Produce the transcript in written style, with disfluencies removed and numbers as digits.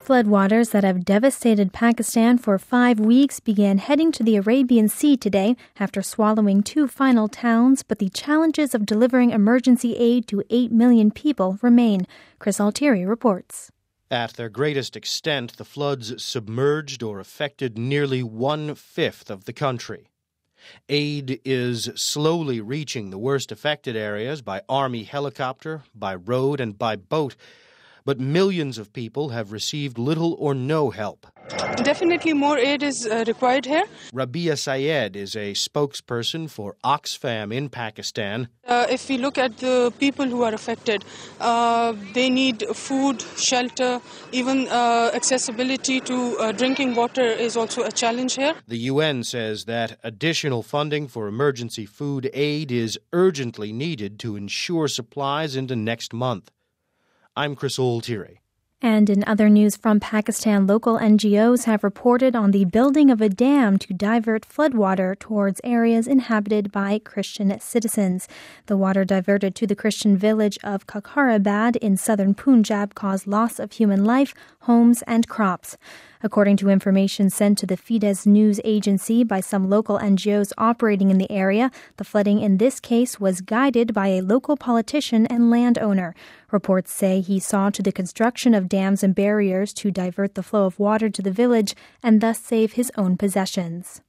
Floodwaters that have devastated Pakistan for 5 weeks began heading to the Arabian Sea today after swallowing 2 final towns, but the challenges of delivering emergency aid to 8 million people remain. Chris Altieri reports. At their greatest extent, the floods submerged or affected nearly 1/5 of the country. Aid is slowly reaching the worst affected areas by Army helicopter, by road, and by boat. But millions of people have received little or no help. Definitely more aid is required here. Rabia Syed is a spokesperson for Oxfam in Pakistan. If we look at the people who are affected, they need food, shelter, even accessibility to drinking water is also a challenge here. The UN says that additional funding for emergency food aid is urgently needed to ensure supplies into next month. I'm Chris Altieri. And in other news from Pakistan, local NGOs have reported on the building of a dam to divert floodwater towards areas inhabited by Christian citizens. The water diverted to the Christian village of Kakharabad in southern Punjab caused loss of human life, homes, and crops. According to information sent to the Fides news agency by some local NGOs operating in the area, the flooding in this case was guided by a local politician and landowner. Reports say he saw to the construction of dams and barriers to divert the flow of water to the village and thus save his own possessions.